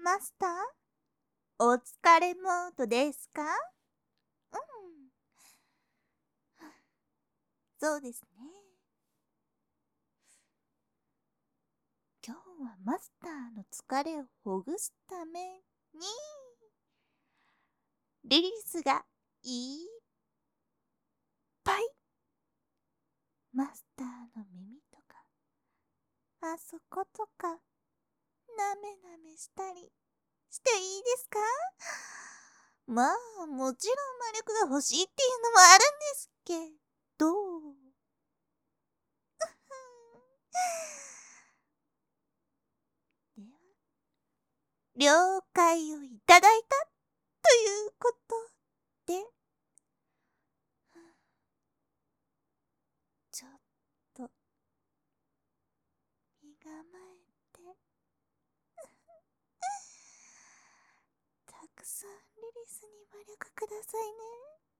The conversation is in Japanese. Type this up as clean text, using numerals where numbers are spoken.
マスター、お疲れモードですか？うん。そうですね。今日はマスターの疲れをほぐすために、リリスがいっぱいマスターの耳とか、あそことか、なめなめしたりしていいですか？まあ、もちろん魔力が欲しいっていうのもあるんですけど。では、了解をいただいたということで、ちょっと身構えて、たくさんリリスに魔力くださいね。